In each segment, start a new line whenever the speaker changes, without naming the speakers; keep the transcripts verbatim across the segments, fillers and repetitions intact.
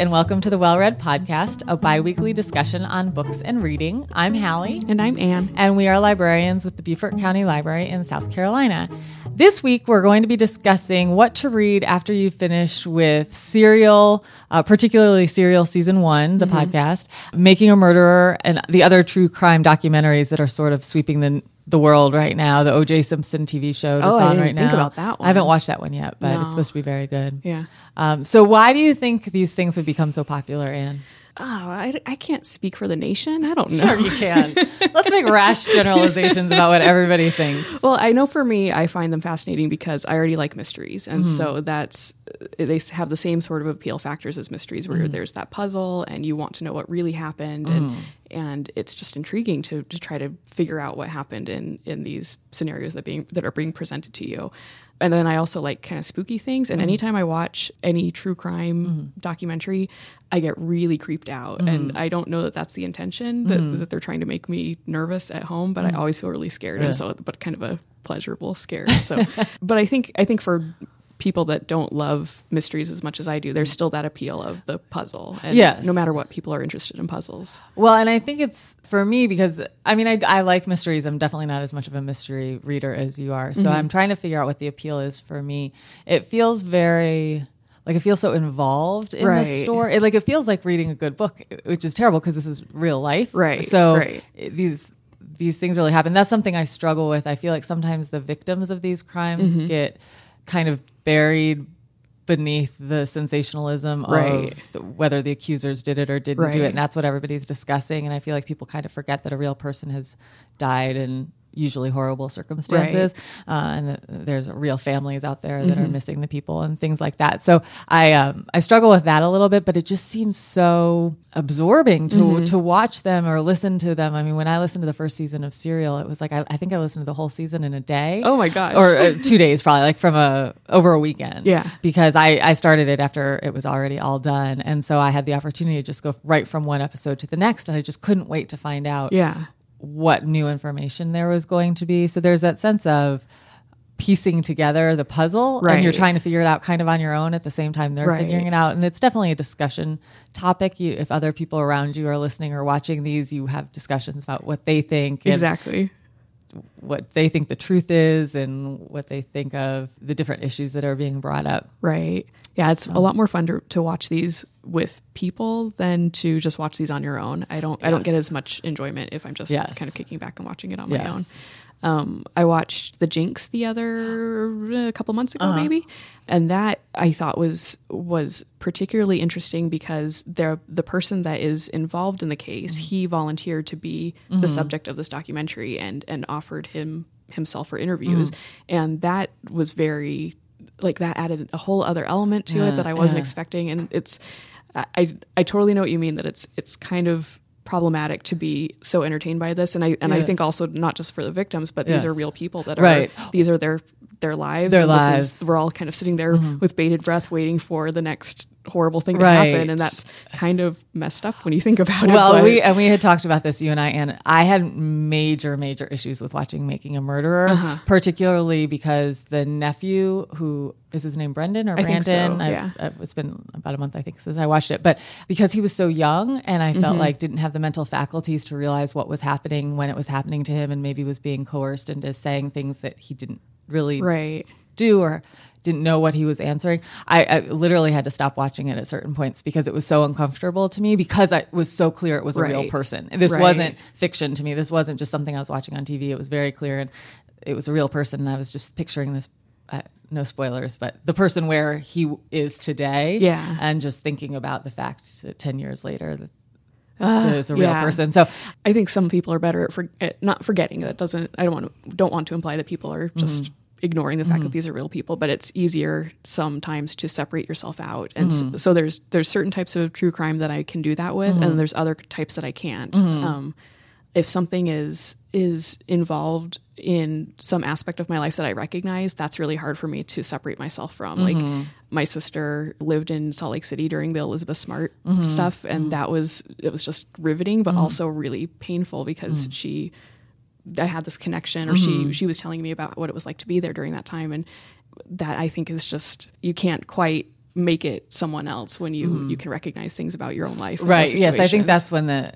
and welcome to the Well Read Podcast, a bi-weekly discussion on books and reading. I'm Hallie.
And I'm Anne.
And we are librarians with the Beaufort County Library in South Carolina. This week, we're going to be discussing what to read after you've finished with Serial, uh, particularly Serial Season one, the mm-hmm. podcast, Making a Murderer, and the other true crime documentaries that are sort of sweeping the the world right now. The O J Simpson T V show that's
oh,
on
I didn't
right now.
Think about that one.
I haven't watched that one yet, but
no.
it's supposed to be very good.
Yeah.
Um, so why do you think these things have become so popular, Anne?
Oh, I, I can't speak for the nation. I don't know.
Sure you can. Let's make rash generalizations about what everybody thinks.
Well, I know for me, I find them fascinating because I already like mysteries. And mm-hmm. so that's, they have the same sort of appeal factors as mysteries where mm-hmm. there's that puzzle and you want to know what really happened. Mm-hmm. And and it's just intriguing to, to try to figure out what happened in, in these scenarios that being that are being presented to you. And then I also like kind of spooky things. And mm-hmm. anytime I watch any true crime mm-hmm. documentary, I get really creeped out. Mm-hmm. And I don't know that that's the intention, that, mm-hmm. that they're trying to make me nervous at home, but mm-hmm. I always feel really scared. Yeah. And so, but kind of a pleasurable scare. So, but I think, I think for people that don't love mysteries as much as I do, there's still that appeal of the puzzle. And
yes.
no matter what, people are interested in puzzles.
Well, and I think it's for me because, I mean, I, I like mysteries. I'm definitely not as much of a mystery reader as you are. So mm-hmm. I'm trying to figure out what the appeal is for me. It feels very... Like, it feels so involved in
right.
the story. It, like, it feels like reading a good book, which is terrible because this is real life.
Right.
So
right.
It, these these things really happen. That's something I struggle with. I feel like sometimes the victims of these crimes mm-hmm. get kind of buried beneath the sensationalism
right.
of the, whether the accusers did it or didn't
right.
do it. And that's what everybody's discussing. And I feel like people kind of forget that a real person has died and usually horrible circumstances. Right. Uh, and that there's real families out there that mm-hmm. are missing the people and things like that. So I, um, I struggle with that a little bit, but it just seems so absorbing to, mm-hmm. to watch them or listen to them. I mean, when I listened to the first season of Serial, it was like, I, I think I listened to the whole season in a day.
Oh my gosh.
Or uh, two days, probably like from a, over a weekend.
Yeah.
Because I, I started it after it was already all done. And so I had the opportunity to just go right from one episode to the next. And I just couldn't wait to find out.
Yeah.
what new information there was going to be. So there's that sense of piecing together the puzzle
right.
and you're trying to figure it out kind of on your own at the same time they're
right.
figuring it out. And it's definitely a discussion topic. You, if other people around you are listening or watching these, you have discussions about what they think. And
exactly.
what they think the truth is and what they think of the different issues that are being brought up.
Right. Yeah, it's um, a lot more fun to, to watch these with people than to just watch these on your own. I don't yes. I don't get as much enjoyment if I'm just yes. kind of kicking back and watching it on
yes.
my own. Um, I watched The Jinx the other a couple months ago, uh-huh. maybe, and that I thought was was particularly interesting because the the person that is involved in the case, mm-hmm. he volunteered to be mm-hmm. the subject of this documentary and and offered him himself for interviews, mm-hmm. and that was very like that added a whole other element to
yeah,
it that I wasn't
yeah. expecting.
expecting, and it's I I totally know what you mean that it's it's kind of problematic to be so entertained by this, and I and
yes.
I think also not just for the victims, but these
yes.
are real people that
right.
are these are their their lives.
Their
and
lives.
This is, we're all kind of sitting there mm-hmm. with bated breath, waiting for the next horrible thing to
right.
happen, and that's kind of messed up when you think about it.
Well,
but...
we and we had talked about this, you and I, and I had major, major issues with watching Making a Murderer,
uh-huh.
particularly because the nephew, who is his name Brendan or
I
Brandon?
think so,
I've,
yeah.
I've, it's been about a month, I think, since I watched it, but because he was so young, and I felt
mm-hmm.
like didn't have the mental faculties to realize what was happening when it was happening to him, and maybe was being coerced into saying things that he didn't really
right.
do or didn't know what he was answering. I, I literally had to stop watching it at certain points because it was so uncomfortable to me because it was so clear it was a
right.
real person. This
right.
wasn't fiction to me. This wasn't just something I was watching on T V. It was very clear and it was a real person. And I was just picturing this, uh, no spoilers, but the person where he is today.
Yeah.
And just thinking about the fact that ten years later that
Uh,
is a real
yeah.
person. So
I think some people are better at, for, at not forgetting. That doesn't. I don't want to. Don't want to imply that people are just mm-hmm. ignoring the fact mm-hmm. that these are real people. But it's easier sometimes to separate yourself out. And mm-hmm. so, so there's there's certain types of true crime that I can do that with, mm-hmm. and there's other types that I can't.
Mm-hmm.
Um, if something is is involved in some aspect of my life that I recognize, that's really hard for me to separate myself from.
Mm-hmm.
Like my sister lived in Salt Lake City during the Elizabeth Smart
mm-hmm.
stuff, and
mm-hmm.
that was it was just riveting, but
mm-hmm.
also really painful because mm-hmm. she, I had this connection, or
mm-hmm.
she she was telling me about what it was like to be there during that time, and that I think is just you can't quite make it someone else when you mm-hmm. you can recognize things about your own life.
Right. Yes, I think that's when the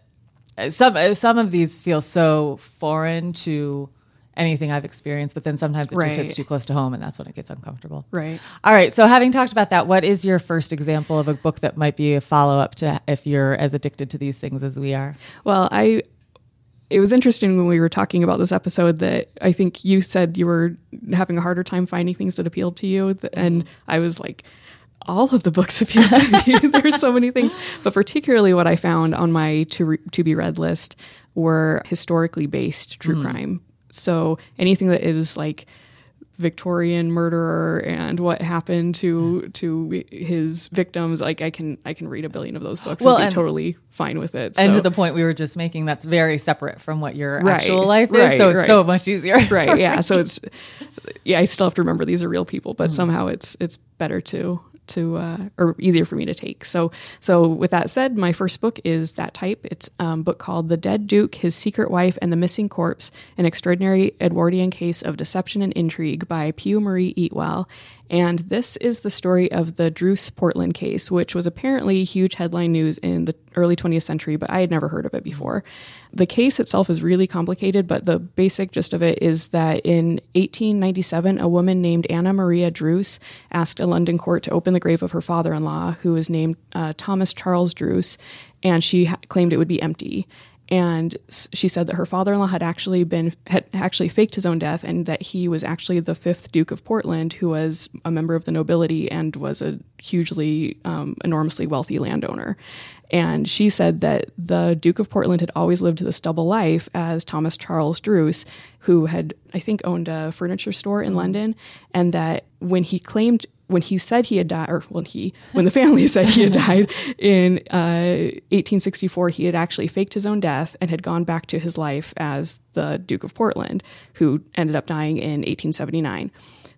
some some of these feel so foreign to anything I've experienced, but then sometimes it
right.
just hits too close to home, and that's when it gets uncomfortable.
Right.
All right. So having talked about that, what is your first example of a book that might be a follow-up to if you're as addicted to these things as we are?
Well, I it was interesting when we were talking about this episode that I think you said you were having a harder time finding things that appealed to you, and I was like, all of the books appeal to me. There's so many things, but particularly what I found on my to re- to be read list were historically based true mm. crime. So anything that is like Victorian murderer and what happened to to his victims, like I can I can read a billion of those books well, and be and, totally fine with it. So.
And to the point we were just making, that's very separate from what your
right,
actual life is,
right,
so it's
right.
so much easier.
Right? Yeah. So it's yeah. I still have to remember these are real people, but mm. somehow it's it's better to. to uh, or easier for me to take. So so with that said, my first book is that type. It's a um, book called The Dead Duke, His Secret Wife, and the Missing Corpse, An Extraordinary Edwardian Case of Deception and Intrigue by Pugh Marie Eatwell. And this is the story of the Druce Portland case, which was apparently huge headline news in the early twentieth century, but I had never heard of it before. The case itself is really complicated, but the basic gist of it is that in eighteen ninety-seven, a woman named Anna Maria Druce asked a London court to open the grave of her father-in-law, who was named uh, Thomas Charles Druce, and she ha- claimed it would be empty. And she said that her father-in-law had actually been had actually faked his own death, and that he was actually the fifth Duke of Portland, who was a member of the nobility and was a hugely, um, enormously wealthy landowner. And she said that the Duke of Portland had always lived this double life as Thomas Charles Druce, who had, I think, owned a furniture store in London, and that when he claimed. When he said he had died, or when he, when the family said he had died in uh, eighteen sixty-four, he had actually faked his own death and had gone back to his life as the Duke of Portland, who ended up dying in eighteen seventy-nine.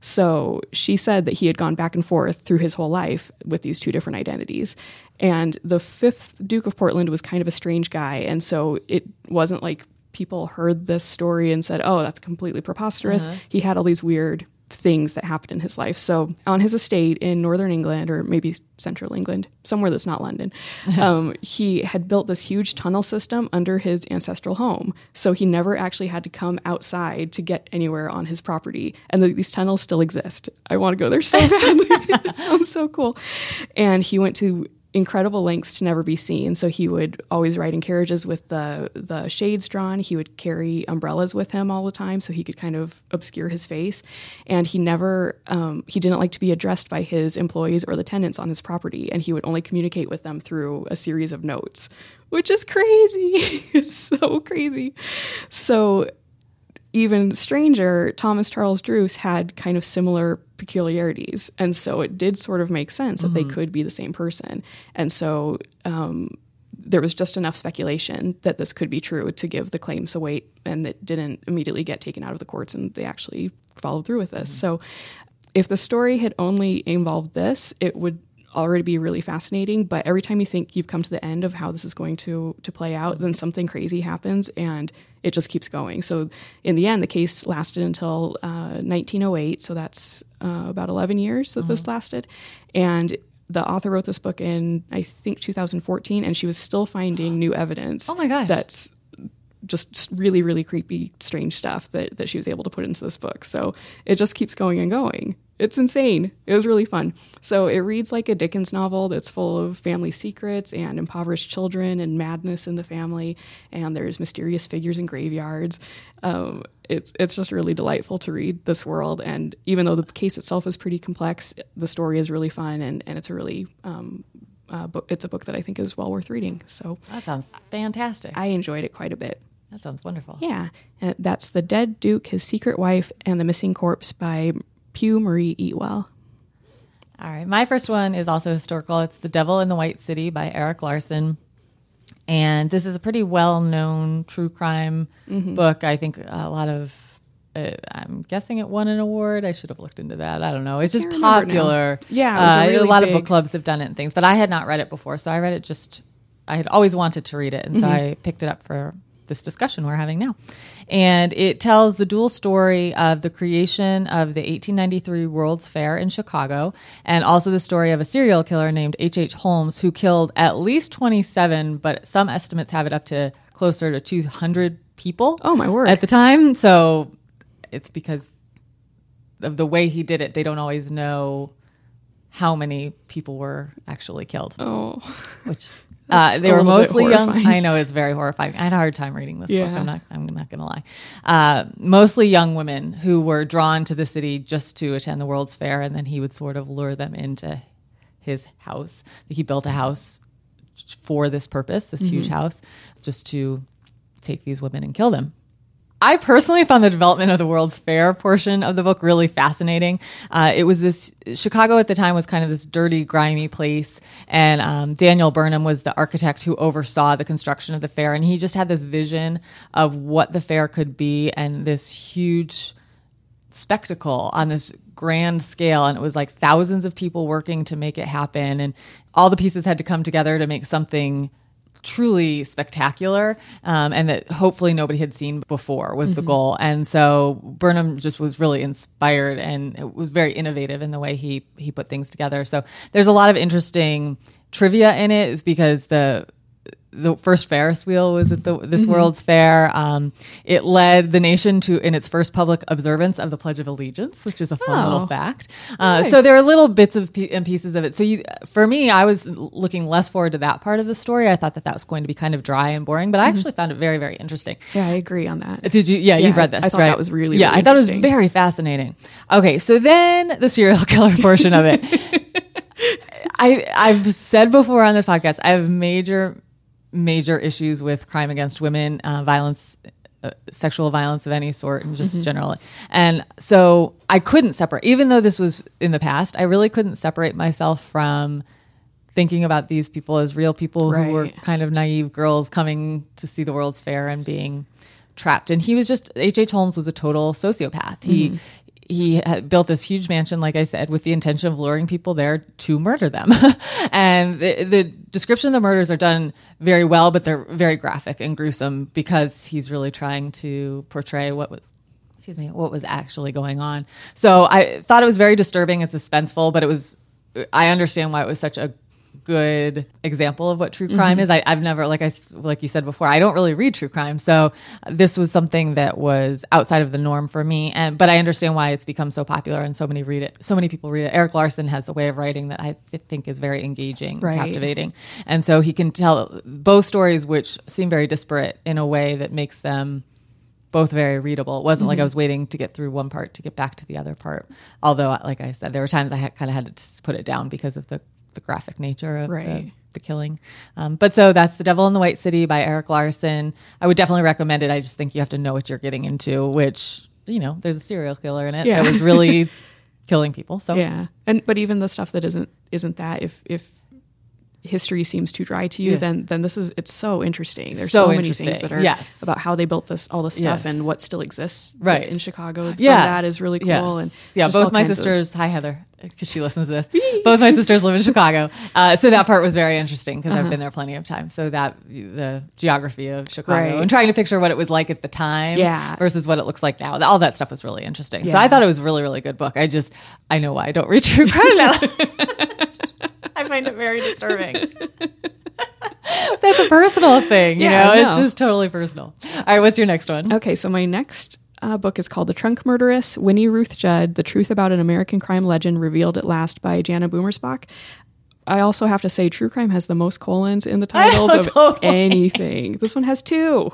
So she said that he had gone back and forth through his whole life with these two different identities. And the fifth Duke of Portland was kind of a strange guy. And so it wasn't like people heard this story and said, oh, that's completely preposterous. Uh-huh. He had all these weird things that happened in his life. So on his estate in northern England, or maybe central England, somewhere that's not London, um, he had built this huge tunnel system under his ancestral home. So he never actually had to come outside to get anywhere on his property. And the, these tunnels still exist. I want to go there so badly. It sounds so cool. And he went to incredible lengths to never be seen. So he would always ride in carriages with the the shades drawn. He would carry umbrellas with him all the time so he could kind of obscure his face. And he never, um, he didn't like to be addressed by his employees or the tenants on his property. And he would only communicate with them through a series of notes, which is crazy. It's so crazy. So even stranger, Thomas Charles Druce had kind of similar peculiarities. And so it did sort of make sense that mm-hmm. they could be the same person. And so um, there was just enough speculation that this could be true to give the claims a weight, and it didn't immediately get taken out of the courts, and they actually followed through with this. Mm-hmm. So if the story had only involved this, it would already be really fascinating, but every time you think you've come to the end of how this is going to to play out, then something crazy happens and it just keeps going. So in the end, the case lasted until uh, nineteen oh eight, so that's uh, about eleven years that mm-hmm. this lasted. And the author wrote this book in, I think, two thousand fourteen, and she was still finding new evidence.
Oh my gosh.
That's just really, really creepy, strange stuff that, that she was able to put into this book. So it just keeps going and going. It's insane. It was really fun. So it reads like a Dickens novel that's full of family secrets and impoverished children and madness in the family. And there's mysterious figures in graveyards. Um, it's it's just really delightful to read this world. And even though the case itself is pretty complex, the story is really fun, and, and it's a really um, uh, book. It's a book that I think is well worth reading. So
that sounds fantastic.
I enjoyed it quite a bit.
That sounds wonderful.
Yeah. And that's The Dead Duke, His Secret Wife, and the Missing Corpse by Pugh Marie Eatwell.
All right. My first one is also historical. It's The Devil in the White City by Erik Larson. And this is a pretty well-known true crime mm-hmm. book. I think a lot of, uh, I'm guessing it won an award. I should have looked into that. I don't know. It's just popular.
Yeah. It was
uh,
a, really
a lot
big...
of book clubs have done it and things, but I had not read it before. So I read it just, I had always wanted to read it. And mm-hmm. so I picked it up for this discussion we're having now. And it tells the dual story of the creation of the eighteen ninety-three World's Fair in Chicago, and also the story of a serial killer named H H. Holmes, who killed at least twenty-seven, but some estimates have it up to closer to two hundred people.
Oh, my word.
At the time. So it's because of the way he did it, they don't always know how many people were actually killed.
Oh,
which uh, they were mostly young.
horrifying.
I know, it's very horrifying. I had a hard time reading this
Yeah.
book. I'm not. I'm not going to lie. Uh, mostly young women who were drawn to the city just to attend the World's Fair, and then he would sort of lure them into his house. He built a house for this purpose, this mm-hmm. huge house, just to take these women and kill them. I personally found the development of the World's Fair portion of the book really fascinating. Uh, it was this, Chicago at the time was kind of this dirty, grimy place. And um, Daniel Burnham was the architect who oversaw the construction of the fair. And he just had this vision of what the fair could be and this huge spectacle on this grand scale. And it was like thousands of people working to make it happen. And all the pieces had to come together to make something truly spectacular, um, and that hopefully nobody had seen before was mm-hmm. the goal. And so Burnham just was really inspired, and it was very innovative in the way he he put things together. So there's a lot of interesting trivia in it, is because the the first Ferris wheel was at the, this mm-hmm. World's Fair. Um, it led the nation to in its first public observance of the Pledge of Allegiance, which is a fun oh. little fact. Uh, right. So there are little bits of p- and pieces of it. So you, for me, I was looking less forward to that part of the story. I thought that that was going to be kind of dry and boring, but I mm-hmm. actually found it very, very interesting.
Yeah, I agree on that.
Did you? Yeah, yeah you've read this,
I thought
right?
that was really,
yeah.
really
I thought it was very fascinating. Okay, so then the serial killer portion of it. I I've said before on this podcast, I have major. major issues with crime against women, uh, violence, uh, sexual violence of any sort, and just mm-hmm. generally. And so I couldn't separate, even though this was in the past, I really couldn't separate myself from thinking about these people as real people
right.
who were kind of naive girls coming to see the World's Fair and being trapped. And he was just, H H. Holmes was a total sociopath. He, mm-hmm. He had built this huge mansion, like I said, with the intention of luring people there to murder them. And the, the description of the murders are done very well, but they're very graphic and gruesome because he's really trying to portray what was, excuse me, what was actually going on. So I thought it was very disturbing and suspenseful, but it was, I understand why it was such a good example of what true crime mm-hmm. is. I, I've never, like I, like you said before, I don't really read true crime. So this was something that was outside of the norm for me. And, but I understand why it's become so popular and so many read it. So many people read it. Eric Larson has a way of writing that I th- think is very engaging,
right.
captivating. And so he can tell both stories, which seem very disparate, in a way that makes them both very readable. It wasn't mm-hmm. like I was waiting to get through one part to get back to the other part. Although, like I said, there were times I had, kind of had to just put it down because of the the graphic nature of
right.
the, the killing. Um, but so that's The Devil in the White City by Eric Larson. I would definitely recommend it. I just think you have to know what you're getting into, which, you know, there's a serial killer in it
yeah.
that was really killing people. So
yeah. And, but even the stuff that isn't, isn't that, if, if history seems too dry to you, yeah. then, then this is, it's so interesting. There's so, so many things that are
yes.
about how they built this, all this stuff
yes.
and what still exists
right.
in Chicago.
Yeah.
That is really cool.
Yes.
And
yeah, both my sisters, of... hi Heather, because she listens to this. Both my sisters live in Chicago. Uh, so that part was very interesting because uh-huh. I've been there plenty of times. So that the geography of Chicago right. and trying to picture what it was like at the time
yeah.
versus what it looks like now. All that stuff was really interesting. Yeah. So I thought it was a really, really good book. I just, I know why I don't read true crime now. I find it very disturbing. That's a personal thing, you
yeah,
know?
know?
It's just totally personal. All right, what's your next one?
Okay, so my next uh, book is called The Trunk Murderess, Winnie Ruth Judd, The Truth About an American Crime Legend Revealed at Last by Jana Boomersbach. I also have to say true crime has the most colons in the titles
know,
of
totally.
anything. This one has two.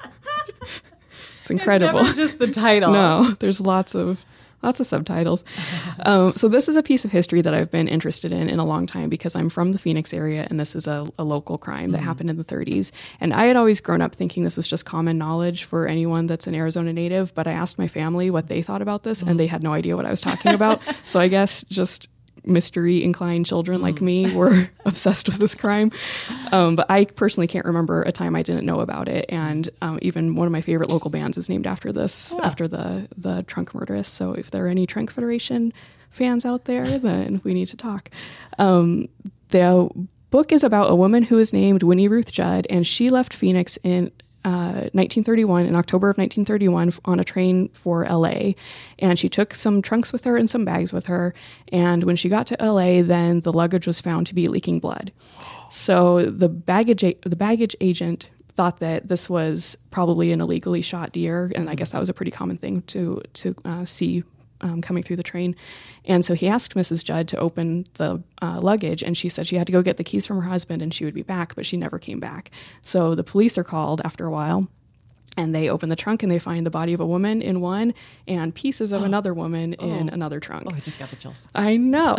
It's incredible.
It's never just the title.
No, there's lots of... Lots of subtitles. Um, so this is a piece of history that I've been interested in in a long time because I'm from the Phoenix area and this is a, a local crime that mm. happened in the thirties. And I had always grown up thinking this was just common knowledge for anyone that's an Arizona native, but I asked my family what they thought about this mm. and they had no idea what I was talking about. So I guess just mystery inclined children mm. like me were obsessed with this crime. Um, but I personally can't remember a time I didn't know about it. And um, even one of my favorite local bands is named after this, oh. after the, the Trunk Murderess. So if there are any Trunk Federation fans out there, then we need to talk. Um, the book is about a woman who is named Winnie Ruth Judd, and she left Phoenix in uh, nineteen thirty-one, in October of nineteen thirty-one, on a train for L A. And she took some trunks with her and some bags with her. And when she got to L A, then the luggage was found to be leaking blood. So the baggage the baggage agent thought that this was probably an illegally shot deer, and I guess that was a pretty common thing to to uh, see um, coming through the train. And so he asked Missus Judd to open the uh, luggage, and she said she had to go get the keys from her husband and she would be back, but she never came back. So the police are called after a while, and they open the trunk and they find the body of a woman in one and pieces of another woman oh. in another trunk.
Oh, I just got the chills.
I know.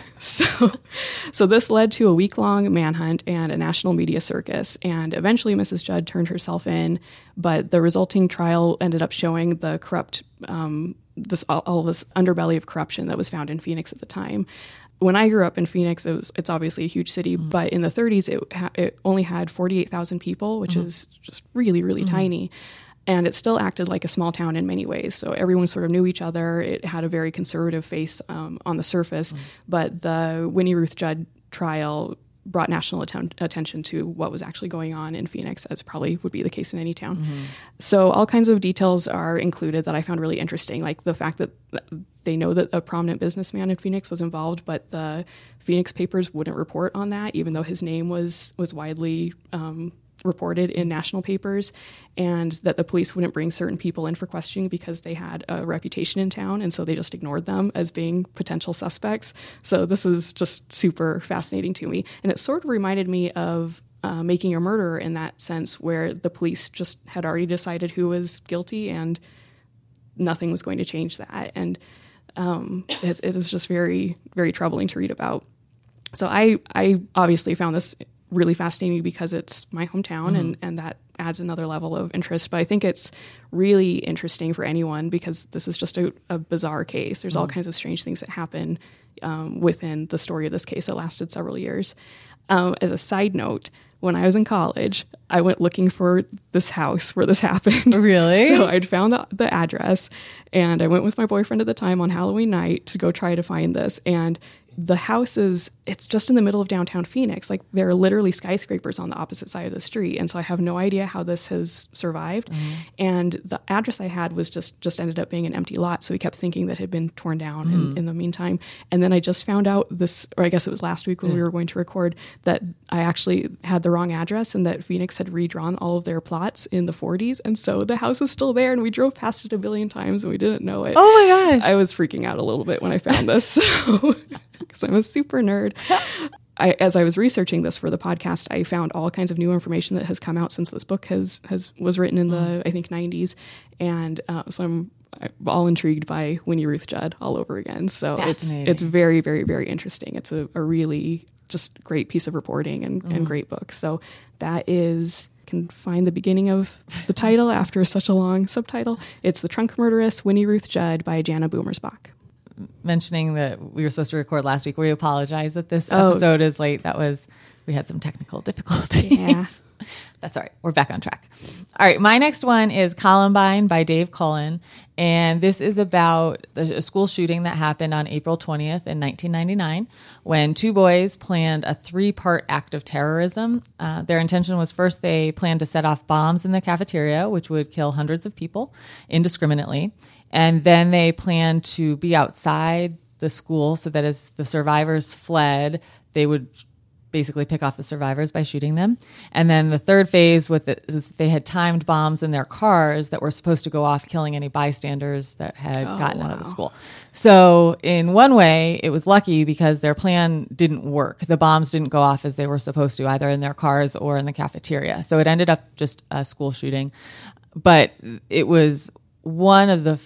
so, so this led to a week-long manhunt and a national media circus. And eventually Missus Judd turned herself in, but the resulting trial ended up showing the corrupt, um, this all, all this underbelly of corruption that was found in Phoenix at the time. When I grew up in Phoenix, it was, it's obviously a huge city, mm-hmm. but in the thirties, it, ha- it only had forty-eight thousand people, which mm-hmm. is just really, really mm-hmm. tiny. And it still acted like a small town in many ways. So everyone sort of knew each other. It had a very conservative face um, on the surface. Mm-hmm. But the Winnie Ruth Judd trial brought national atten- attention to what was actually going on in Phoenix, as probably would be the case in any town. Mm-hmm. So all kinds of details are included that I found really interesting, like the fact that they know that a prominent businessman in Phoenix was involved, but the Phoenix papers wouldn't report on that, even though his name was was widely um, reported in national papers, and that the police wouldn't bring certain people in for questioning because they had a reputation in town, and so they just ignored them as being potential suspects. So this is just super fascinating to me, and it sort of reminded me of uh, Making a Murderer in that sense, where the police just had already decided who was guilty and nothing was going to change that. And um, it, it was just very, very troubling to read about. So I, I obviously found this really fascinating because it's my hometown, mm-hmm. and, and that adds another level of interest. But I think it's really interesting for anyone because this is just a, a bizarre case. There's mm-hmm. all kinds of strange things that happen um, within the story of this case that lasted several years. Um, as a side note, when I was in college, I went looking for this house where this happened.
Really?
So I'd found the, the address, and I went with my boyfriend at the time on Halloween night to go try to find this. And the house is, it's just in the middle of downtown Phoenix. Like, there are literally skyscrapers on the opposite side of the street. And so I have no idea how this has survived. Mm-hmm. And the address I had was just, just ended up being an empty lot. So we kept thinking that it had been torn down mm-hmm. in, in the meantime. And then I just found out this, or I guess it was last week when yeah. we were going to record, that I actually had the wrong address and that Phoenix had redrawn all of their plots in the forties. And so the house is still there, and we drove past it a billion times and we didn't know it.
Oh my gosh.
I was freaking out a little bit when I found this. So, because I'm a super nerd. I, as I was researching this for the podcast, I found all kinds of new information that has come out since this book has, has was written in the, mm. I think, nineties. And uh, so I'm, I'm all intrigued by Winnie Ruth Judd all over again. So it's it's very, very, very interesting. It's a, a really just great piece of reporting and, mm. and great book. So that is... can find the beginning of the title after such a long subtitle. It's The Trunk Murderess, Winnie Ruth Judd by Jana Boomersbach.
Mentioning that we were supposed to record last week, we apologize that this
oh.
episode is late. That was, we had some technical difficulties.
Yeah.
That's all right. We're back on track. All right. My next one is Columbine by Dave Cullen. And this is about a school shooting that happened on April twentieth in nineteen ninety-nine when two boys planned a three-part act of terrorism. Uh, their intention was, first they planned to set off bombs in the cafeteria, which would kill hundreds of people indiscriminately. And then they planned to be outside the school so that as the survivors fled, they would basically pick off the survivors by shooting them. And then the third phase with it was they had timed bombs in their cars that were supposed to go off, killing any bystanders that had oh, gotten wow. out of the school. So in one way, it was lucky because their plan didn't work. The bombs didn't go off as they were supposed to, either in their cars or in the cafeteria. So it ended up just a school shooting. But it was one of the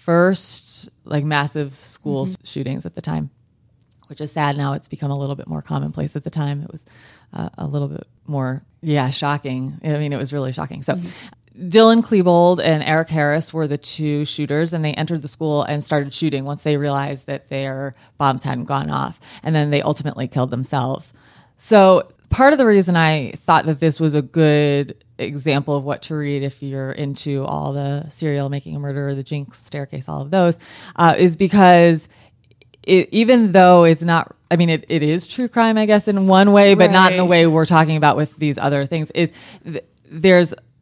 first like massive school mm-hmm. shootings at the time, which is sad. Now it's become a little bit more commonplace. At the time, it was uh, a little bit more, yeah, shocking. I mean, it was really shocking. So mm-hmm. Dylan Klebold and Eric Harris were the two shooters, and they entered the school and started shooting once they realized that their bombs hadn't gone off. And then they ultimately killed themselves. So part of the reason I thought that this was a good example of what to read if you're into all the serial Making a Murderer, the Jinx Staircase, all of those, uh, is because it, even though it's not, I mean, it, it is true crime, I guess, in one way, but right. not in the way we're talking about with these other things. Is th- there's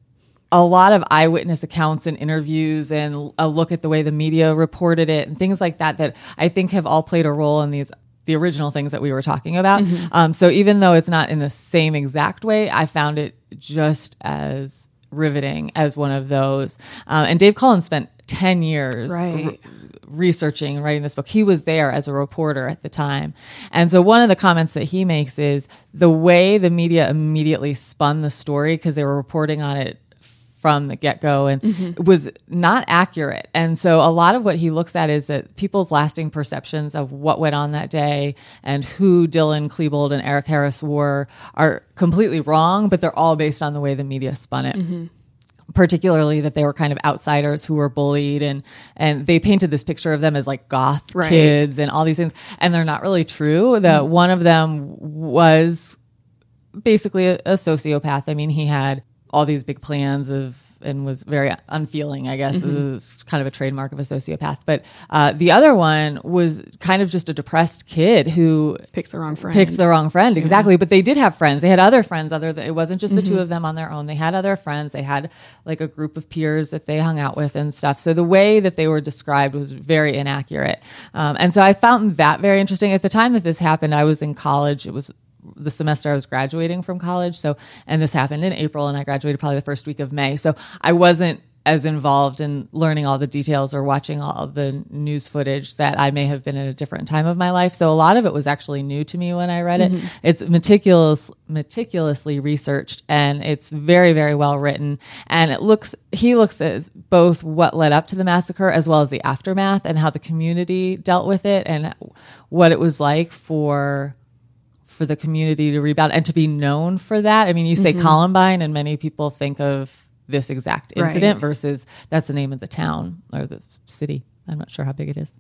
a lot of eyewitness accounts and interviews and a look at the way the media reported it and things like that, that I think have all played a role in these the original things that we were talking about. Mm-hmm. Um, so even though it's not in the same exact way, I found it just as riveting as one of those. Um, and Dave Cullen spent ten years
right.
r- researching and writing this book. He was there as a reporter at the time. And so one of the comments that he makes is the way the media immediately spun the story, because they were reporting on it from the get-go, and mm-hmm. was not accurate. And so a lot of what he looks at is that people's lasting perceptions of what went on that day and who Dylan Klebold and Eric Harris were are completely wrong, but they're all based on the way the media spun it. Mm-hmm. Particularly that they were kind of outsiders who were bullied, and and they painted this picture of them as like goth
right.
kids and all these things, and they're not really true. That mm-hmm. one of them was basically a, a sociopath. I mean, he had all these big plans of, and was very unfeeling, I guess. Mm-hmm. It was kind of a trademark of a sociopath. But uh, the other one was kind of just a depressed kid who
picked the wrong friend.
Picked the wrong friend, exactly. Yeah. But they did have friends. They had other friends. Other than, it wasn't just the mm-hmm. two of them on their own. They had other friends. They had like a group of peers that they hung out with and stuff. So the way that they were described was very inaccurate. Um, and so I found that very interesting. At the time that this happened, I was in college. It was the semester I was graduating from college. So, and this happened in April, and I graduated probably the first week of May. So I wasn't as involved in learning all the details or watching all the news footage that I may have been at a different time of my life. So a lot of it was actually new to me when I read it. Mm-hmm. It's meticulous, meticulously researched, and it's very, very well written. And it looks, he looks at both what led up to the massacre as well as the aftermath and how the community dealt with it and what it was like for for the community to rebound and to be known for that. I mean, you say mm-hmm. Columbine, and many people think of this exact incident right. versus that's the name of the town or the city. I'm not sure how big it is.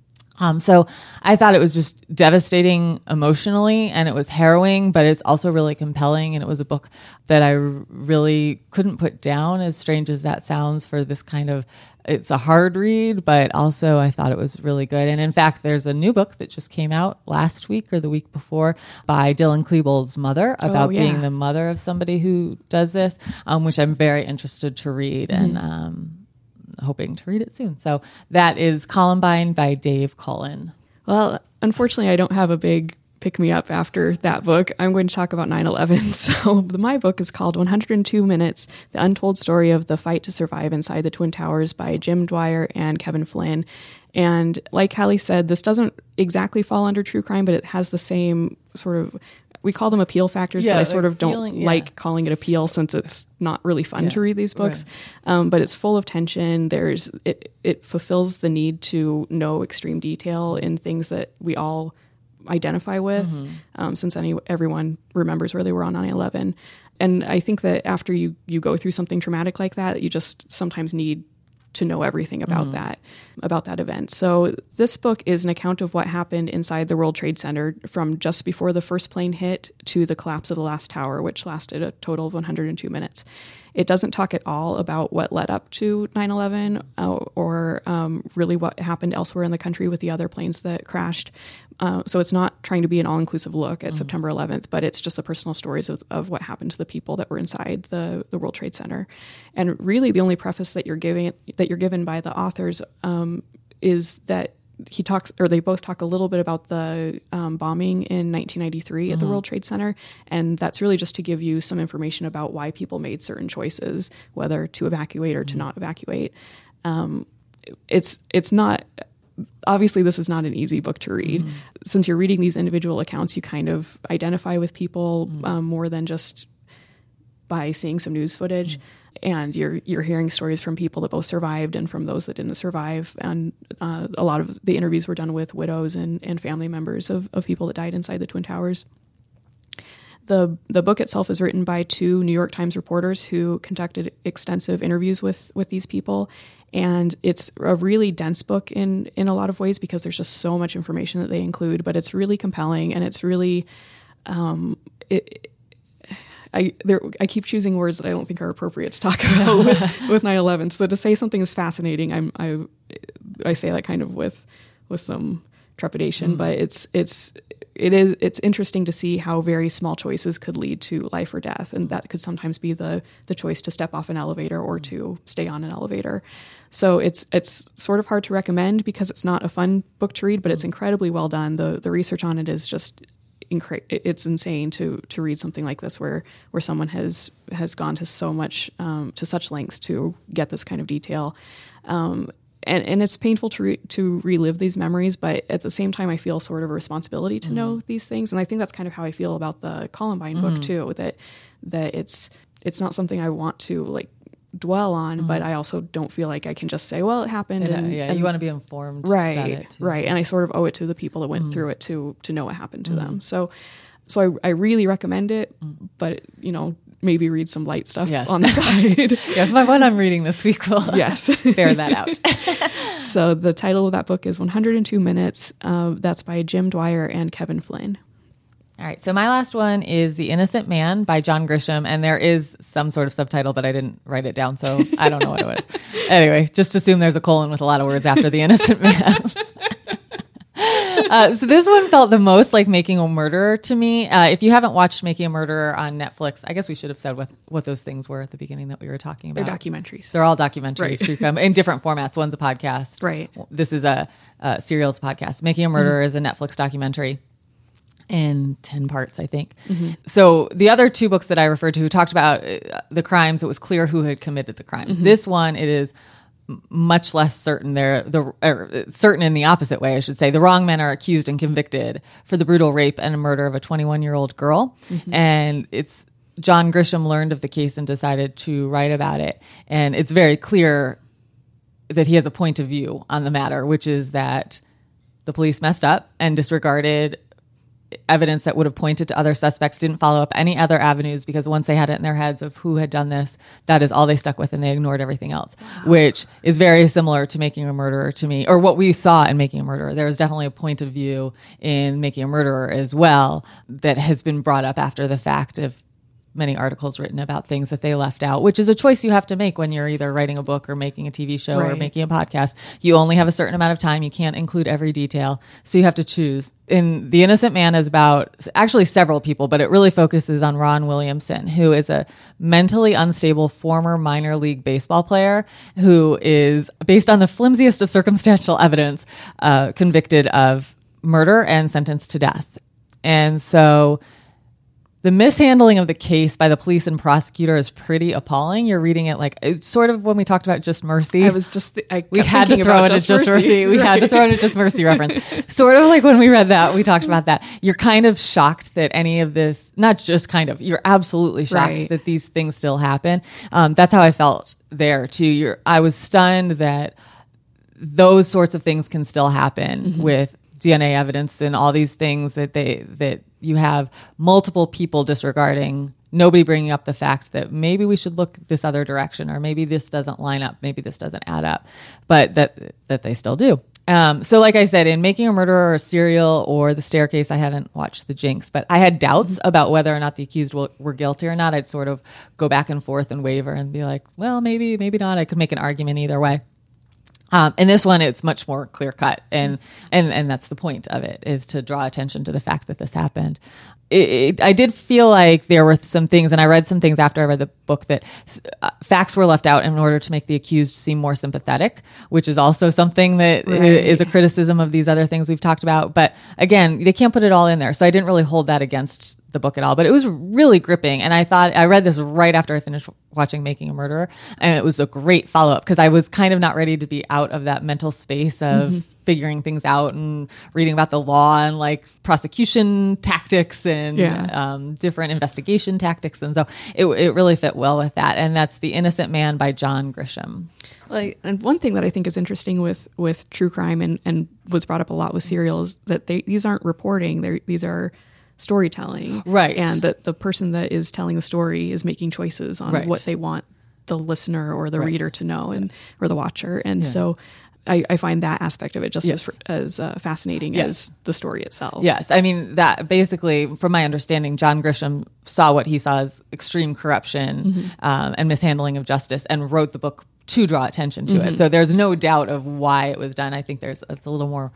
Um, so I thought it was just devastating emotionally, and it was harrowing, but it's also really compelling. And it was a book that I really couldn't put down, as strange as that sounds, for this kind of, it's a hard read, but also I thought it was really good. And in fact, there's a new book that just came out last week or the week before by Dylan Klebold's mother about oh, yeah. being the mother of somebody who does this, um, which I'm very interested to read. Mm-hmm. And, um, hoping to read it soon. So that is Columbine by Dave Cullen.
Well, unfortunately, I don't have a big pick-me-up after that book. I'm going to talk about nine eleven. So my book is called one hundred two minutes, The Untold Story of the Fight to Survive Inside the Twin Towers by Jim Dwyer and Kevin Flynn. And like Hallie said, this doesn't exactly fall under true crime, but it has the same sort of, we call them appeal factors, yeah, but I sort like of don't feeling, yeah. like calling it appeal since it's not really fun yeah. to read these books. Right. Um, but it's full of tension. There's it, it fulfills the need to know extreme detail in things that we all identify with, mm-hmm. um, since any everyone remembers where they were on nine eleven. And I think that after you, you go through something traumatic like that, you just sometimes need to know everything about mm-hmm. that, about that event. So this book is an account of what happened inside the World Trade Center from just before the first plane hit to the collapse of the last tower, which lasted a total of one hundred two minutes. It doesn't talk at all about what led up to nine eleven uh, or um, really what happened elsewhere in the country with the other planes that crashed. Uh, so it's not trying to be an all-inclusive look at mm-hmm. September eleventh, but it's just the personal stories of, of what happened to the people that were inside the, the World Trade Center. And really the only preface that you're giving that you're given by the authors um, is that he talks, or they both talk a little bit about the um, bombing in nineteen ninety-three mm-hmm. at the World Trade Center. And that's really just to give you some information about why people made certain choices, whether to evacuate or mm-hmm. to not evacuate. Um, it's, it's not, obviously this is not an easy book to read. Mm-hmm. Since you're reading these individual accounts, you kind of identify with people mm-hmm. um, more than just by seeing some news footage. Mm-hmm. And you're you're hearing stories from people that both survived and from those that didn't survive. And uh, a lot of the interviews were done with widows and, and family members of, of people that died inside the Twin Towers. The the book itself is written by two New York Times reporters who conducted extensive interviews with, with these people. And it's a really dense book in, in a lot of ways because there's just so much information that they include. But it's really compelling, and it's really... Um, it, I there, I keep choosing words that I don't think are appropriate to talk about with, with nine eleven. So to say something is fascinating, I'm, I I say that kind of with with some trepidation, mm. but it's it's it is, it's interesting to see how very small choices could lead to life or death. And that could sometimes be the, the choice to step off an elevator or to stay on an elevator. So it's, it's sort of hard to recommend because it's not a fun book to read, but it's incredibly well done. The, the research on it is just incre- it's insane to, to read something like this where, where someone has, has gone to so much, um, to such lengths to get this kind of detail. Um, And, and it's painful to re, to relive these memories, but at the same time, I feel sort of a responsibility to mm-hmm. know these things. And I think that's kind of how I feel about the Columbine mm-hmm. book too. That that it's it's not something I want to like dwell on, mm-hmm. but I also don't feel like I can just say, "Well, it happened."
It,
and,
yeah,
and,
you want to be informed,
right?
About it too.
Right, and I sort of owe it to the people that went mm-hmm. through it to to know what happened to mm-hmm. them. So, so I, I really recommend it, mm-hmm. but you know. Maybe read some light stuff yes. on the side.
Yes, my one I'm reading this week will
yes.
bear that out.
So the title of that book is one hundred two minutes. Uh, that's by Jim Dwyer and Kevin Flynn.
All right. So my last one is The Innocent Man by John Grisham. And there is some sort of subtitle, but I didn't write it down. So I don't know what it was. Anyway, just assume there's a colon with a lot of words after The Innocent Man. Uh, so this one felt the most like Making a Murderer to me. Uh, if you haven't watched Making a Murderer on Netflix, I guess we should have said what, what those things were at the beginning that we were talking about.
They're documentaries.
They're all documentaries,
right.
true crime, in different formats. One's a podcast.
Right.
This is a, a serials podcast. Making a Murderer mm-hmm. is a Netflix documentary in ten parts, I think. Mm-hmm. So the other two books that I referred to talked about uh, the crimes. It was clear who had committed the crimes. Mm-hmm. This one, it is much less certain. They're the er, certain in the opposite way, I should say. The wrong men are accused and convicted for the brutal rape and murder of a twenty-one-year-old girl. Mm-hmm. And it's John Grisham learned of the case and decided to write about it. And it's very clear that he has a point of view on the matter, which is that the police messed up and disregarded evidence that would have pointed to other suspects, didn't follow up any other avenues because once they had it in their heads of who had done this, that is all they stuck with and they ignored everything else, wow. which is very similar to Making a Murderer to me, or what we saw in Making a Murderer. There's definitely a point of view in Making a Murderer as well that has been brought up after the fact of many articles written about things that they left out, which is a choice you have to make when you're either writing a book or making a T V show right. or making a podcast. You only have a certain amount of time. You can't include every detail. So you have to choose. In The Innocent Man is about actually several people, but it really focuses on Ron Williamson, who is a mentally unstable former minor league baseball player who is, based on the flimsiest of circumstantial evidence, uh, convicted of murder and sentenced to death. And so the mishandling of the case by the police and prosecutor is pretty appalling. You're reading it like it's sort of when we talked about Just Mercy.
I was just th- I
we had to throw in a Just Mercy. mercy. We right. had to throw in a Just Mercy reference. Sort of like when we read that, we talked about that. You're kind of shocked that any of this, not just kind of, you're absolutely shocked right. that these things still happen. Um, that's how I felt there too. You're, I was stunned that those sorts of things can still happen mm-hmm. with D N A evidence and all these things that they that you have multiple people disregarding, nobody bringing up the fact that maybe we should look this other direction or maybe this doesn't line up, maybe this doesn't add up, but that that they still do. Um, so like I said, in Making a Murderer or Serial or The Staircase, I haven't watched The Jinx, but I had doubts mm-hmm. about whether or not the accused will, were guilty or not. I'd sort of go back and forth and waver and be like, well, maybe, maybe not. I could make an argument either way. Um, in this one, it's much more clear cut, and, and and that's the point of it, is to draw attention to the fact that this happened. It, it, I did feel like there were some things, and I read some things after I read the book, that uh, facts were left out in order to make the accused seem more sympathetic, which is also something that right. is a criticism of these other things we've talked about. But again, they can't put it all in there, so I didn't really hold that against the book at all. But it was really gripping, and I thought I read this right after I finished watching Making a Murderer, and it was a great follow-up because I was kind of not ready to be out of that mental space of mm-hmm. figuring things out and reading about the law and like prosecution tactics and yeah. um, different investigation tactics, and so it, it really fit well with that. And that's The Innocent Man by John Grisham.
Like, and one thing that I think is interesting with with true crime and and was brought up a lot with Serial is that they these aren't reporting; they these are storytelling,
right?
And that the person that is telling the story is making choices on
right.
what they want the listener or the right. reader to know, and yes. or the watcher. And
yeah.
so I, I find that aspect of it just
yes.
as as uh, fascinating
yes.
as the story itself.
Yes, I mean that basically, from my understanding, John Grisham saw what he saw as extreme corruption mm-hmm. um, and mishandling of justice, and wrote the book to draw attention to mm-hmm. it. So there's no doubt of why it was done. I think there's it's a little more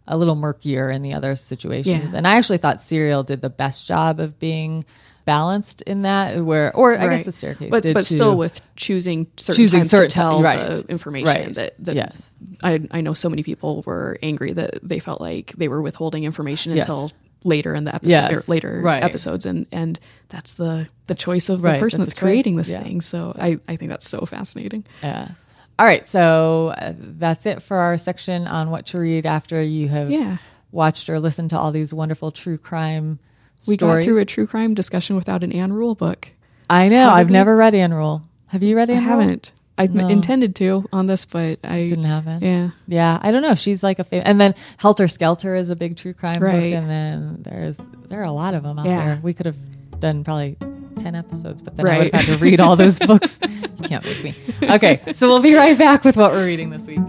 a little murkier in the other situations.
Yeah.
And I actually thought Serial did the best job of being balanced in that, where, or I
right.
guess The Staircase
but,
did
but
too.
still with choosing certain
Choosing
times
certain
to tell
ti- right.
the information
Right.
that, that
yes.
I, I know so many people were angry that they felt like they were withholding information
Yes.
until later in the episode
Yes.
or later
Right.
episodes, and and that's the the choice of the
Right.
person
That's
that's,
a choice.
creating this
Yeah.
thing. So I, I think that's so fascinating.
Yeah. All right. So uh, that's it for our section on what to read after you have
Yeah.
watched or listened to all these wonderful true crime
We
stories.
got through a true crime discussion without an Anne Rule book.
I know.
How did
I've
we-
never read Anne Rule. Have you read
I
Anne Rule?
haven't. I
No.
intended to on this, but I
Didn't happen.
Yeah.
Yeah. I don't know. She's like a fam- and then Helter Skelter is a big true crime
Right.
book, and then there's there are a lot of them out
Yeah.
there. We could have done probably ten episodes, but then I
Right.
would have had to read all those books. You can't make me. Okay, so we'll be right back with what we're reading this week.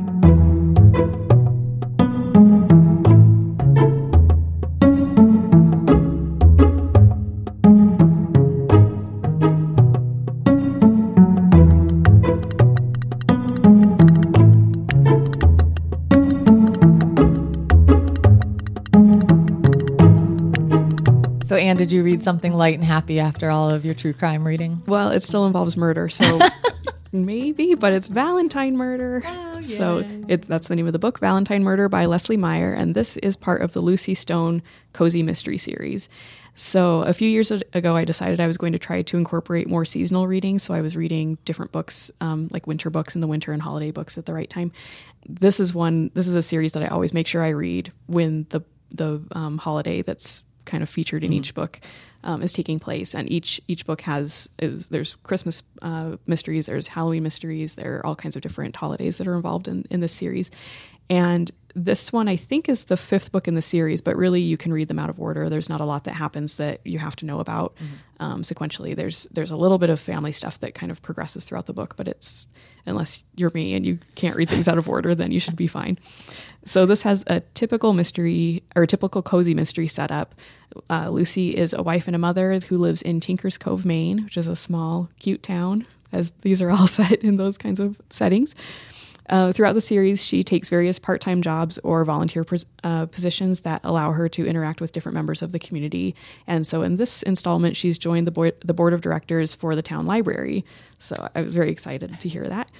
So, Anne, did you read something light and happy after all of your true crime reading?
Well, it still involves murder, so maybe, but it's Valentine Murder.
Oh,
so
yay.
it, that's the name of the book, Valentine Murder by Leslie Meyer, and this is part of the Lucy Stone Cozy Mystery series. So a few years ago, I decided I was going to try to incorporate more seasonal reading. So I was reading different books, um, like winter books in the winter and holiday books at the right time. This is one. This is a series that I always make sure I read when the the um, holiday that's kind of featured in mm-hmm. each book um, is taking place, and each each book has is, there's Christmas uh, mysteries, there's Halloween mysteries, there are all kinds of different holidays that are involved in in this series. And this one, I think, is the fifth book in the series, but really you can read them out of order. There's not a lot that happens that you have to know about mm-hmm. um, sequentially. There's there's a little bit of family stuff that kind of progresses throughout the book, but it's, unless you're me and you can't read things out of order, then you should be fine. So this has a typical mystery, or a typical cozy mystery setup. Uh, Lucy is a wife and a mother who lives in Tinkers Cove, Maine, which is a small, cute town, as these are all set in those kinds of settings. Uh, throughout the series, she takes various part-time jobs or volunteer pos- uh, positions that allow her to interact with different members of the community. And so in this installment, she's joined the board, the board of directors for the town library. So I was very excited to hear that.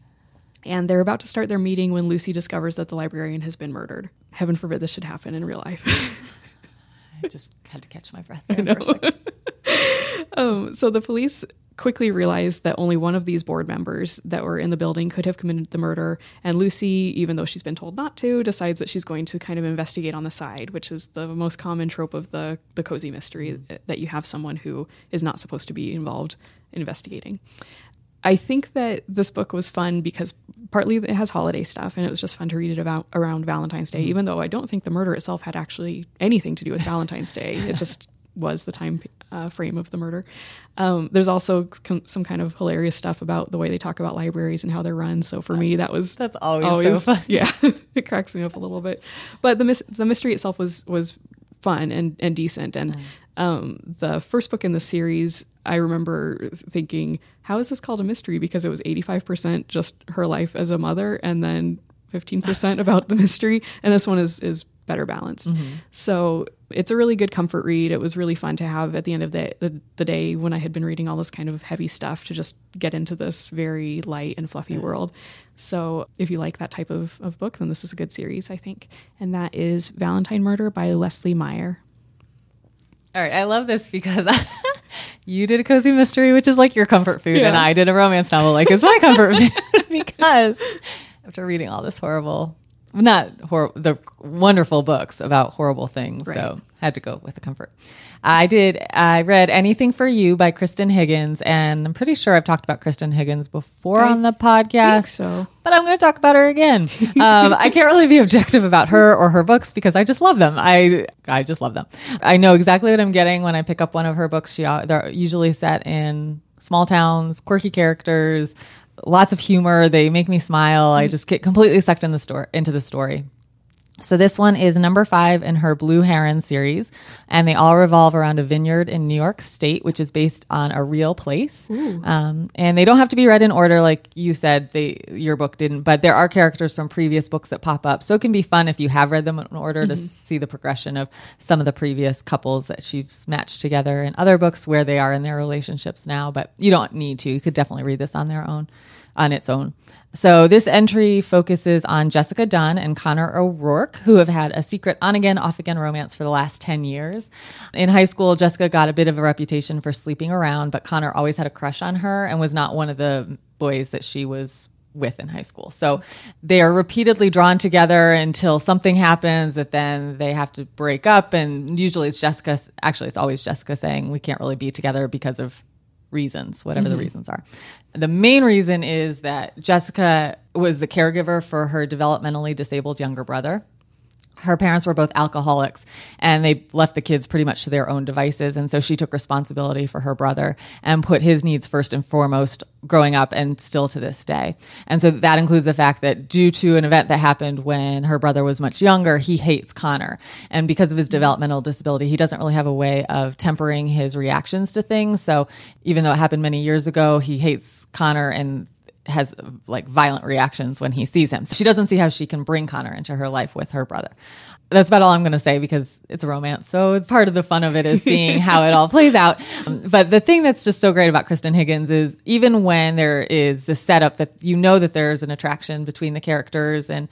And they're about to start their meeting when Lucy discovers that the librarian has been murdered. Heaven forbid this should happen in real life.
I just had to catch my breath there for a second.
um, so the police quickly realized that only one of these board members that were in the building could have committed the murder. And Lucy, even though she's been told not to, decides that she's going to kind of investigate on the side, which is the most common trope of the, the cozy mystery, that you have someone who is not supposed to be involved investigating. I think that this book was fun because partly it has holiday stuff, and it was just fun to read it about around Valentine's Day, mm-hmm. even though I don't think the murder itself had actually anything to do with Valentine's Day. It just was the time uh, frame of the murder. Um, there's also com- some kind of hilarious stuff about the way they talk about libraries and how they're run. So for me, that was
that's always,
always
so fun.
Yeah, it cracks me up a little bit. But the mis- the mystery itself was was fun and, and decent. And mm. um, the first book in the series, I remember thinking, how is this called a mystery? Because it was eighty-five percent just her life as a mother, and then fifteen percent about the mystery. And this one is is better balanced. Mm-hmm. So it's a really good comfort read. It was really fun to have at the end of the, the the day when I had been reading all this kind of heavy stuff to just get into this very light and fluffy mm-hmm. world. So if you like that type of, of book, then this is a good series, I think. And that is Valentine Murder by Leslie Meyer.
All right. I love this because you did a cozy mystery, which is like your comfort food,
yeah.
and I did a romance novel, like it's my comfort food, because after reading all this horrible, not hor- the wonderful books about horrible things, right. so had to go with the comfort. I did. I read Anything for You by Kristen Higgins, and I'm pretty sure I've talked about Kristen Higgins before I on the podcast.
Think so,
but I'm going to talk about her again. um, I can't really be objective about her or her books because I just love them. I I just love them. I know exactly what I'm getting when I pick up one of her books. She they're usually set in small towns, quirky characters, lots of humor. They make me smile. I just get completely sucked in the story into the story. So this one is number five in her Blue Heron series, and they all revolve around a vineyard in New York State, which is based on a real place. Um, and they don't have to be read in order, like you said. They your book didn't, but there are characters from previous books that pop up, so it can be fun if you have read them in order mm-hmm. to see the progression of some of the previous couples that she's matched together in other books where they are in their relationships now. But you don't need to. You could definitely read this on their own. on its own. So this entry focuses on Jessica Dunn and Connor O'Rourke, who have had a secret on-again, off-again romance for the last ten years. In high school, Jessica got a bit of a reputation for sleeping around, but Connor always had a crush on her and was not one of the boys that she was with in high school. So they are repeatedly drawn together until something happens that then they have to break up. And usually it's Jessica, actually it's always Jessica saying, we can't really be together because of reasons, whatever mm-hmm. the reasons are. The main reason is that Jessica was the caregiver for her developmentally disabled younger brother. Her parents were both alcoholics, and they left the kids pretty much to their own devices. And so she took responsibility for her brother and put his needs first and foremost growing up and still to this day. And so that includes the fact that due to an event that happened when her brother was much younger, he hates Connor. And because of his developmental disability, he doesn't really have a way of tempering his reactions to things. So even though it happened many years ago, he hates Connor and has like violent reactions when he sees him. So she doesn't see how she can bring Connor into her life with her brother. That's about all I'm going to say because it's a romance. So part of the fun of it is seeing how it all plays out. Um, but the thing that's just so great about Kristan Higgins is even when there is the setup that you know that there's an attraction between the characters and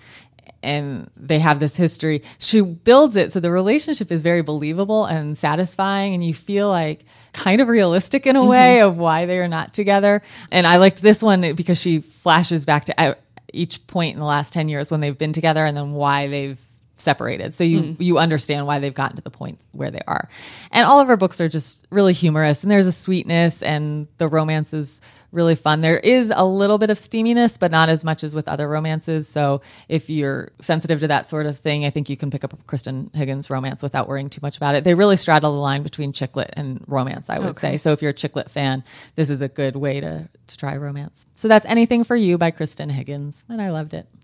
and they have this history, she builds it so the relationship is very believable and satisfying, and you feel like kind of realistic in a way mm-hmm. of why they are not together. And I liked this one because she flashes back to each point in the last ten years when they've been together and then why they've separated. So you, mm. you understand why they've gotten to the point where they are. And all of her books are just really humorous, and there's a sweetness, and the romance is really fun. There is a little bit of steaminess, but not as much as with other romances. So if you're sensitive to that sort of thing, I think you can pick up a Kristan Higgins romance without worrying too much about it. They really straddle the line between chick lit and romance, I would okay. say. So if you're a chick lit fan, this is a good way to, to try romance. So that's Anything for You by Kristan Higgins, and I loved it.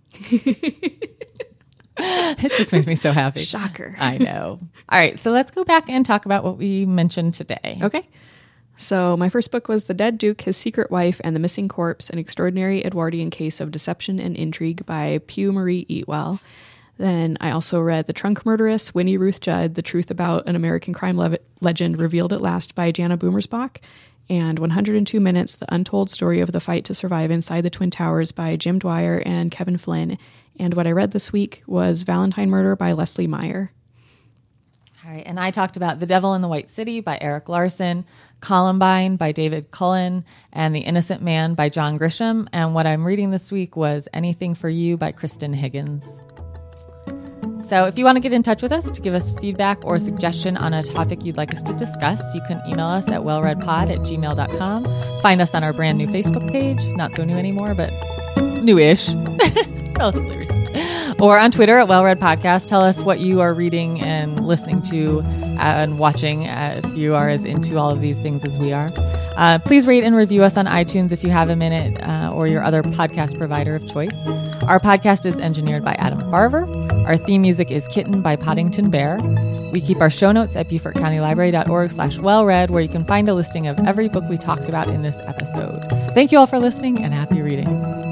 It just makes me so happy.
Shocker.
I know. All right, so let's go back and talk about what we mentioned today.
Okay. So my first book was The Dead Duke, His Secret Wife, and the Missing Corpse, An Extraordinary Edwardian Case of Deception and Intrigue by Pugh Marie Eatwell. Then I also read The Trunk Murderess, Winnie Ruth Judd, The Truth About an American Crime Le- Legend Revealed at Last by Jana Boomersbach, and one hundred two Minutes, The Untold Story of the Fight to Survive Inside the Twin Towers by Jim Dwyer and Kevin Flynn. And what I read this week was Valentine Murder by Leslie Meyer.
All right, and I talked about The Devil in the White City by Eric Larson, Columbine by David Cullen, and The Innocent Man by John Grisham. And what I'm reading this week was Anything for You by Kristan Higgins. So if you want to get in touch with us to give us feedback or suggestion on a topic you'd like us to discuss, you can email us at wellreadpod at gmail dot com. Find us on our brand new Facebook page. Not so new anymore, but newish. Relatively recent. Or on Twitter at Well Read Podcast. Tell us what you are reading and listening to and watching uh, if you are as into all of these things as we are. Uh, please rate and review us on iTunes if you have a minute uh, or your other podcast provider of choice. Our podcast is engineered by Adam Barver. Our theme music is Kitten by Poddington Bear. We keep our show notes at beaufort county library dot org slash wellread, where you can find a listing of every book we talked about in this episode. Thank you all for listening, and happy reading.